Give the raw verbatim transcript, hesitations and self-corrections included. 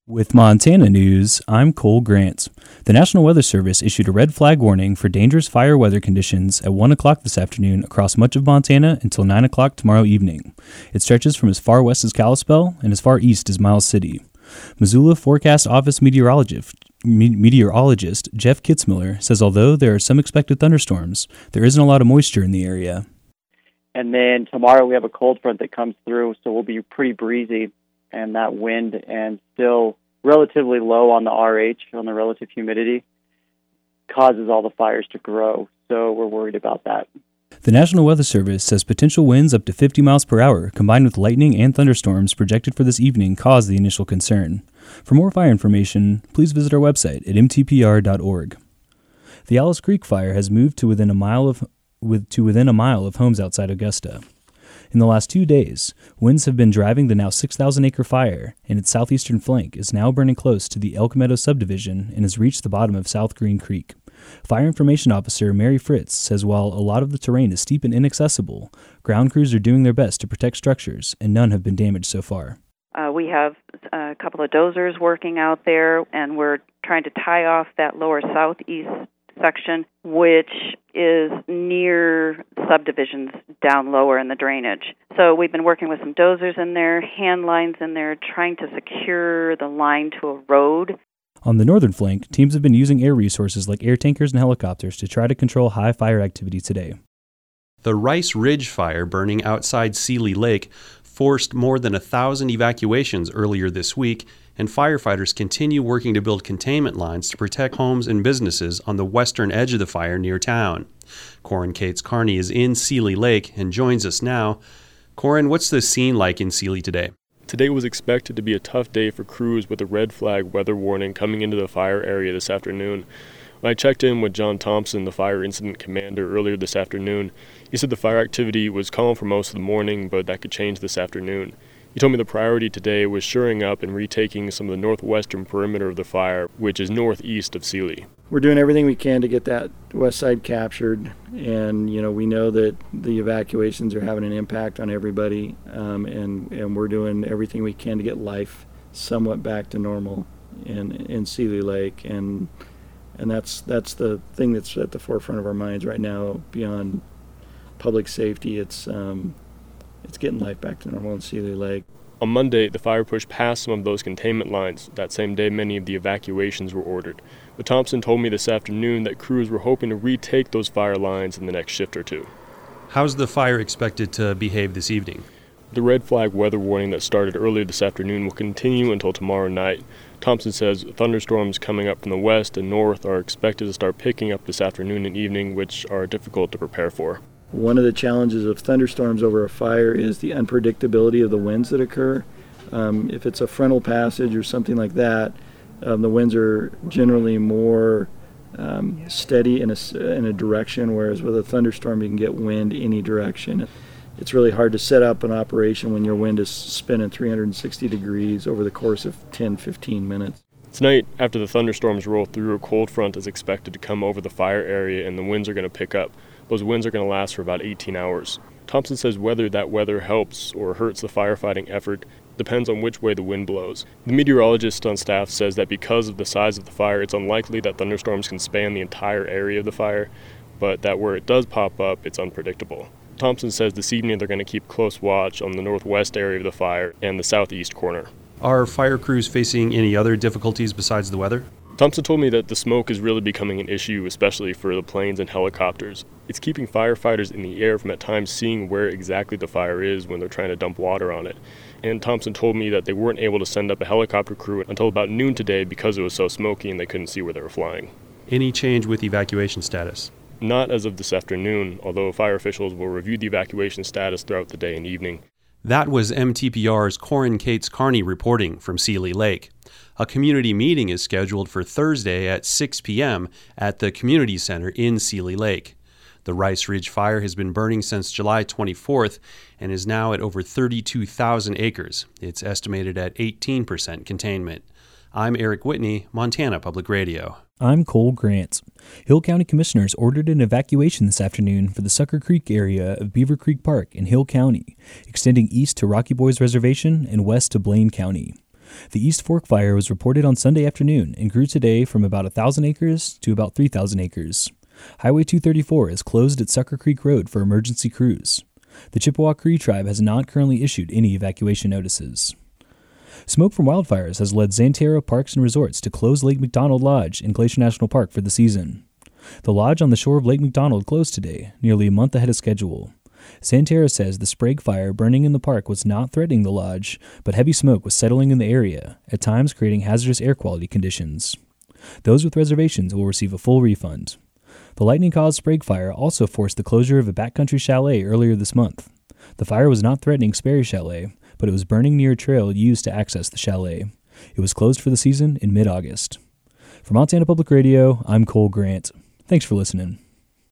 With Montana News, I'm Cole Grant. The National Weather Service issued a red flag warning for dangerous fire weather conditions at one o'clock this afternoon across much of Montana until nine o'clock tomorrow evening. It stretches from as far west as Kalispell and as far east as Miles City. Missoula Forecast Office meteorologist, me- meteorologist Jeff Kitzmiller says although there are some expected thunderstorms, there isn't a lot of moisture in the area. And then tomorrow we have a cold front that comes through, so we'll be pretty breezy. And that wind and still relatively low on the R H, on the relative humidity, causes all the fires to grow. So we're worried about that. The National Weather Service says potential winds up to fifty miles per hour combined with lightning and thunderstorms projected for this evening cause the initial concern. For more fire information, please visit our website at m t p r dot org. The Alice Creek fire has moved to within a mile of with to within a mile of homes outside Augusta. In the last two days, winds have been driving the now six thousand acre fire, and its southeastern flank is now burning close to the Elk Meadow subdivision and has reached the bottom of South Green Creek. Fire Information Officer Mary Fritz says while a lot of the terrain is steep and inaccessible, ground crews are doing their best to protect structures, and none have been damaged so far. Uh, we have a couple of dozers working out there, and we're trying to tie off that lower southeast section, which is near subdivisions down lower in the drainage. So we've been working with some dozers in there, hand lines in there, trying to secure the line to a road. On the northern flank, teams have been using air resources like air tankers and helicopters to try to control high fire activity today. The Rice Ridge fire burning outside Seeley Lake forced more than a thousand evacuations earlier this week, and firefighters continue working to build containment lines to protect homes and businesses on the western edge of the fire near town. Corin Cates Carney is in Seeley Lake and joins us now. Corin, what's the scene like in Seeley today? Today was expected to be a tough day for crews with a red flag weather warning coming into the fire area this afternoon. When I checked in with John Thompson, the fire incident commander, earlier this afternoon, he said the fire activity was calm for most of the morning, but that could change this afternoon. He told me the priority today was shoring up and retaking some of the northwestern perimeter of the fire, which is northeast of Seeley. We're doing everything we can to get that west side captured, and you know we know that the evacuations are having an impact on everybody, um, and and we're doing everything we can to get life somewhat back to normal in in Seeley Lake, and and that's that's the thing that's at the forefront of our minds right now. Beyond public safety, it's um, it's getting life back to normal in Seeley Lake. On Monday, the fire pushed past some of those containment lines. That same day, many of the evacuations were ordered. But Thompson told me this afternoon that crews were hoping to retake those fire lines in the next shift or two. How's the fire expected to behave this evening? The red flag weather warning that started earlier this afternoon will continue until tomorrow night. Thompson says thunderstorms coming up from the west and north are expected to start picking up this afternoon and evening, which are difficult to prepare for. One of the challenges of thunderstorms over a fire is the unpredictability of the winds that occur. Um, if it's a frontal passage or something like that, um, the winds are generally more um, steady in a, in a direction, whereas with a thunderstorm you can get wind any direction. It's really hard to set up an operation when your wind is spinning three hundred sixty degrees over the course of ten to fifteen minutes. Tonight, after the thunderstorms roll through, a cold front is expected to come over the fire area and the winds are going to pick up. Those winds are going to last for about eighteen hours. Thompson says whether that weather helps or hurts the firefighting effort depends on which way the wind blows. The meteorologist on staff says that because of the size of the fire, it's unlikely that thunderstorms can span the entire area of the fire, but that where it does pop up, it's unpredictable. Thompson says this evening they're going to keep close watch on the northwest area of the fire and the southeast corner. Are fire crews facing any other difficulties besides the weather? Thompson told me that the smoke is really becoming an issue, especially for the planes and helicopters. It's keeping firefighters in the air from at times seeing where exactly the fire is when they're trying to dump water on it. And Thompson told me that they weren't able to send up a helicopter crew until about noon today because it was so smoky and they couldn't see where they were flying. Any change with evacuation status? Not as of this afternoon, although fire officials will review the evacuation status throughout the day and evening. That was M T P R's Corin Cates Carney reporting from Seeley Lake. A community meeting is scheduled for Thursday at six p.m. at the Community Center in Seeley Lake. The Rice Ridge fire has been burning since July twenty-fourth and is now at over thirty-two thousand acres. It's estimated at eighteen percent containment. I'm Eric Whitney, Montana Public Radio. I'm Cole Grant. Hill County Commissioners ordered an evacuation this afternoon for the Sucker Creek area of Beaver Creek Park in Hill County, extending east to Rocky Boys Reservation and west to Blaine County. The East Fork fire was reported on Sunday afternoon and grew today from about one thousand acres to about three thousand acres. Highway two thirty-four is closed at Sucker Creek Road for emergency crews. The Chippewa Cree tribe has not currently issued any evacuation notices. Smoke from wildfires has led Xanterra Parks and Resorts to close Lake McDonald Lodge in Glacier National Park for the season. The lodge on the shore of Lake McDonald closed today, nearly a month ahead of schedule. Xanterra says the Sprague fire burning in the park was not threatening the lodge, but heavy smoke was settling in the area, at times creating hazardous air quality conditions. Those with reservations will receive a full refund. The lightning-caused Sprague fire also forced the closure of a backcountry chalet earlier this month. The fire was not threatening Sperry Chalet, but it was burning near a trail used to access the chalet. It was closed for the season in mid-August. For Montana Public Radio, I'm Cole Grant. Thanks for listening.